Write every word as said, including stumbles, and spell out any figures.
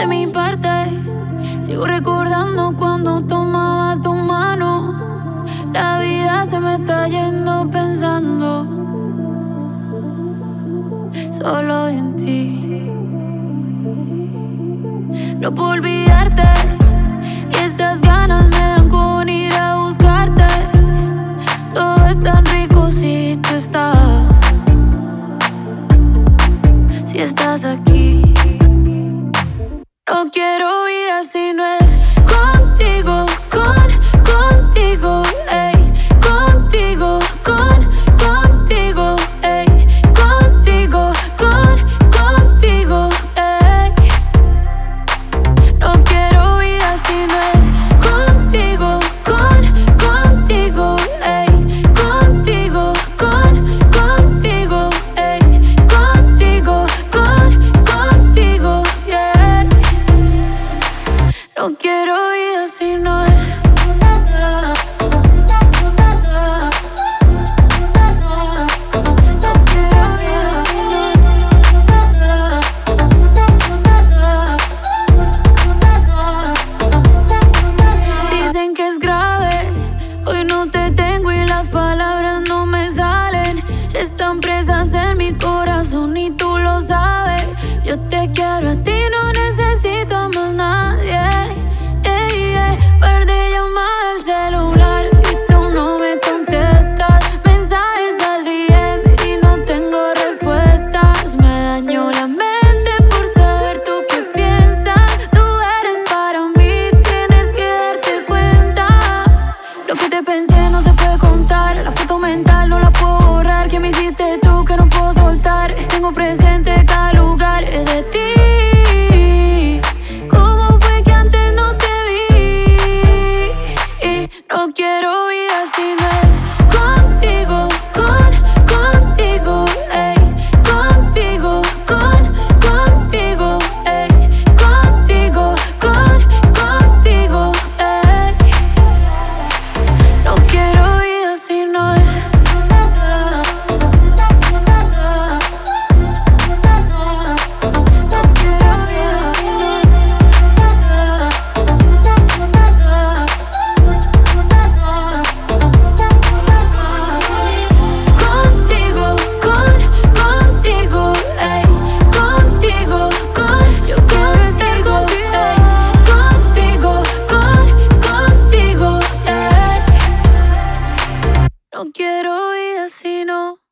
de mi parte. Sigo recordando cuando tomaba tu mano. La vida se me está yendo pensando solo en ti. No puedo olvidarte y estas ganas me dan con ir a buscarte. Todo es tan rico si tú estás, si estás aquí. No quiero vida si no es contigo, con, contigo, ey, contigo, con, contigo, ey, contigo, con, contigo, ey. No quiero vida si no es contigo, con, contigo, ey, contigo, con, contigo, ey, contigo, con, contigo, yeah. No quiero vida si no es. Dicen que es grave, hoy no te tengo y las palabras no me salen. Están presas en mi corazón y tú lo sabes. Yo te quiero a ti, no necesito a más nadie. Ey, ey, par de llamadas al celular y tú no me contestas. Mensajes al D M y no tengo respuestas. Me dañó la mente por saber tú qué piensas. Tú eres para mí, tienes que darte cuenta. Lo que te pensé no se puede contar. La foto mental no la puedo borrar. ¿Qué me hiciste tú que no puedo soltar? Tengo presente cada lugar de ti. ¿Cómo fue que antes no te vi? Y no quiero vida si no es contigo, con, contigo, ey, contigo, con, contigo, ey, contigo, con, contigo, ey. No quiero vida si no es. Contigo, con, contigo, ey, contigo, con, yo quiero estar contigo, ey, contigo, con, contigo, ey. No quiero vida si no.